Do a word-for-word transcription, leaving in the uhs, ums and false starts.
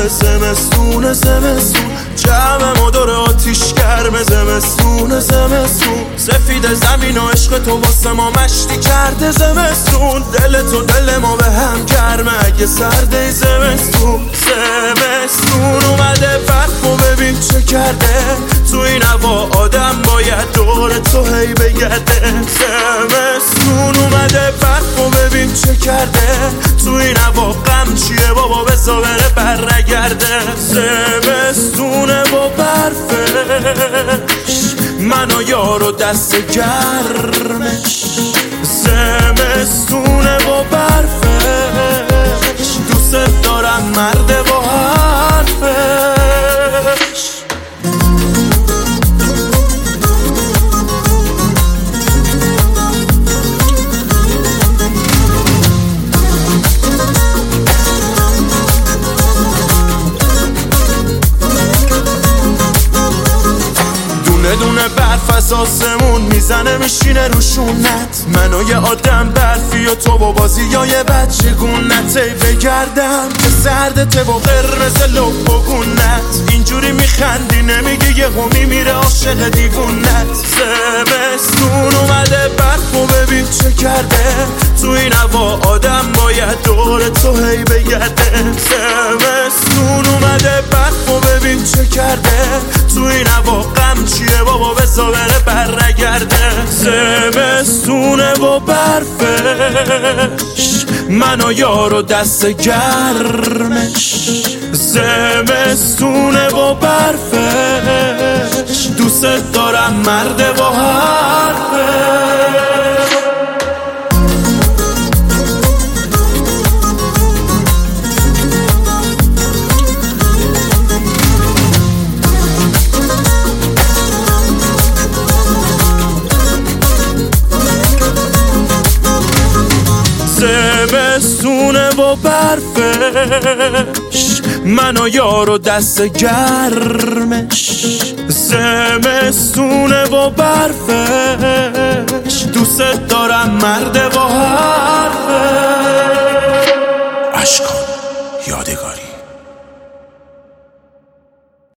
زمستون زمستون جمع مدار آتیش گرم زمستون زمستون سفید زمین و عشق تو واسه ما مشتی کرده زمستون دل تو دل ما به هم گرمه اگه سرده زمستون زمستون اومده برف و ببین چه کرده تو این هوا آدم باید دور تو هی بگرده زمستون اومده برف و ببین چه کرده تو این هوا غم چیه بابا بزا بره برنگرده زمستونه با برفش من و یارو دست گرمش زمستونه با برفش دوست دارم مرد با حرفش دونه برف از آسمون میزنه میشینه روشونت منو یه آدم برفی و تو با بازی های بچه گونت ای بگردم که سردته با قرمز لب و گونت اینجوری میخندی نمیگی یه همی میره عاشق دیوونت زمستون اومده برف و ببین چه کرده تو این هوا آدم باید دور تو هی بگرده زمستون اومده برف و ببین چه کرده تو این هوا غم چیه بابا بزا بره برنگرده زمستونه با برفش من و یارو دست گرمش زمستونه با برفش دوست دارم مرد با حرفش زمستونه با برفش من و یارو دست گرمش زمستونه با برفش دوست دارم مرد با حرفش. اشکان